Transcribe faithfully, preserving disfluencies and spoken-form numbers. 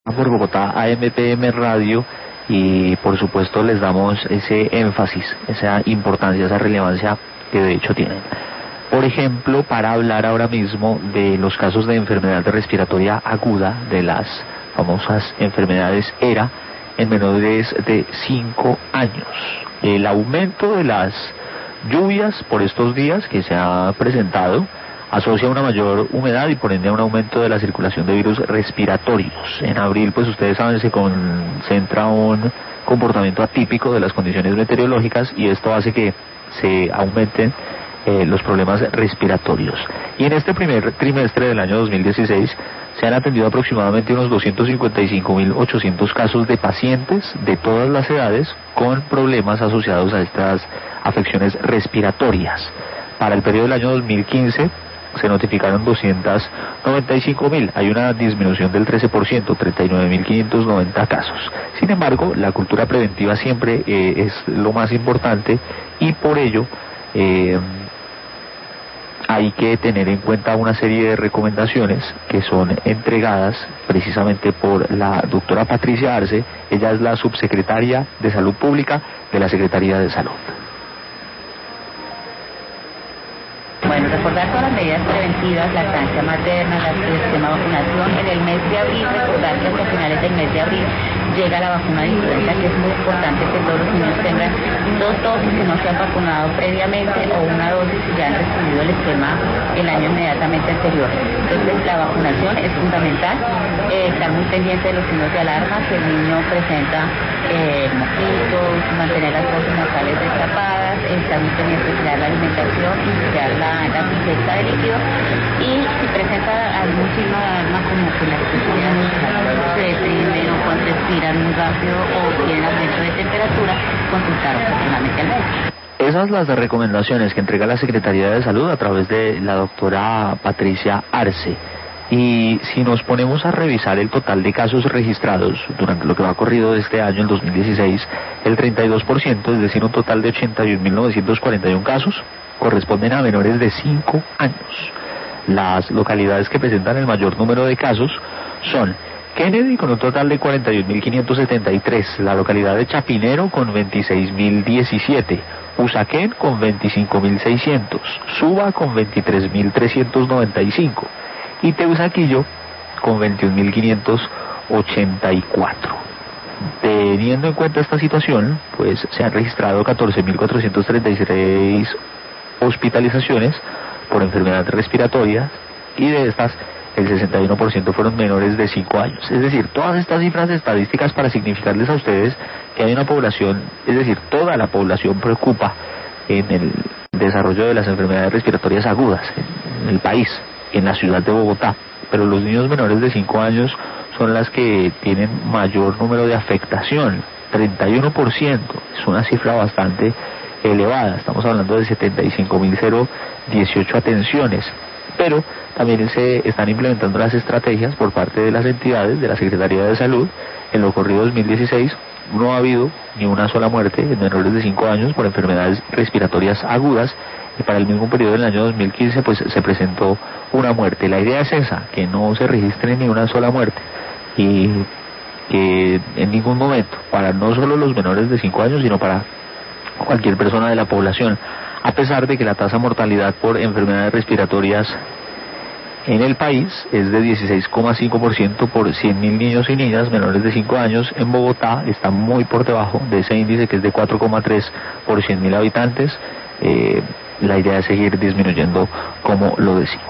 por Bogotá A M P M Radio, y por supuesto les damos ese énfasis, esa importancia, esa relevancia que de hecho tienen. Por ejemplo, para hablar ahora mismo de los casos de enfermedad respiratoria aguda, de las famosas enfermedades E R A en menores de cinco años. El aumento de las lluvias por estos días que se ha presentado asocia una mayor humedad y por ende a un aumento de la circulación de virus respiratorios. En abril, pues ustedes saben, se concentra un comportamiento atípico de las condiciones meteorológicas y esto hace que se aumenten eh, los problemas respiratorios. Y en este primer trimestre del año dos mil dieciséis se han atendido aproximadamente unos doscientos cincuenta y cinco mil ochocientos casos de pacientes de todas las edades con problemas asociados a estas afecciones respiratorias. Para el periodo del año dos mil quince se notificaron doscientos noventa y cinco mil, hay una disminución del trece por ciento, treinta y nueve mil quinientos noventa casos. Sin embargo, la cultura preventiva siempre eh, es lo más importante y por ello eh, hay que tener en cuenta una serie de recomendaciones que son entregadas precisamente por la doctora Patricia Arce. Ella es la subsecretaria de Salud Pública de la Secretaría de Salud. Bueno, recordar todas las medidas preventivas, lactancia materna, el sistema de vacunación. En el mes de abril, recordar que hasta finales del mes de abril llega la vacuna de influenza, que es muy importante que todos los niños tengan dos dosis que no se han vacunado previamente o una dosis que ya han recibido el esquema el año inmediatamente anterior. Entonces la vacunación es fundamental, eh, estar muy pendiente de los signos de alarma, si el niño presenta eh, mosquitos, mantener las fosas nasales destapadas, estar muy pendiente de cuidar la alimentación y cuidar la, la ingesta de líquido, y si presenta algún signo de alarma como que la respiración se deprime o cuando respiran muy rápido o tienen aumento de temperatura, consultar oportunamente al médico. Esas son las recomendaciones que entrega la Secretaría de Salud a través de la doctora Patricia Arce. Y si nos ponemos a revisar el total de casos registrados durante lo que va corrido de este año, el dos mil dieciséis, el treinta y dos por ciento, es decir, un total de ochenta y un mil novecientos cuarenta y uno casos, corresponden a menores de cinco años. Las localidades que presentan el mayor número de casos son Kennedy con un total de cuarenta y un mil quinientos setenta y tres, la localidad de Chapinero con veintiséis mil diecisiete, Usaquén con veinticinco mil seiscientos, Suba con veintitrés mil trescientos noventa y cinco y Teusaquillo con veintiún mil quinientos ochenta y cuatro. Teniendo en cuenta esta situación, pues se han registrado catorce mil cuatrocientos treinta y seis hospitalizaciones por enfermedades respiratorias y de estas el sesenta y uno por ciento fueron menores de cinco años. Es decir, todas estas cifras estadísticas para significarles a ustedes que hay una población, es decir, toda la población preocupa en el desarrollo de las enfermedades respiratorias agudas en el país, en la ciudad de Bogotá, pero los niños menores de cinco años son las que tienen mayor número de afectación, treinta y uno por ciento, es una cifra bastante elevada, estamos hablando de setenta y cinco mil dieciocho atenciones, pero también se están implementando las estrategias por parte de las entidades de la Secretaría de Salud. En lo corrido dos mil dieciséis no ha habido ni una sola muerte en menores de cinco años por enfermedades respiratorias agudas, y para el mismo periodo del año dos mil quince pues se presentó una muerte. La idea es esa, que no se registre ni una sola muerte y que en ningún momento, para no solo los menores de cinco años, sino para cualquier persona de la población, a pesar de que la tasa de mortalidad por enfermedades respiratorias en el país es de dieciséis coma cinco por ciento por cien mil niños y niñas menores de cinco años. En Bogotá está muy por debajo de ese índice, que es de cuatro coma tres por cien mil habitantes. Eh, la idea es seguir disminuyendo, como lo decía.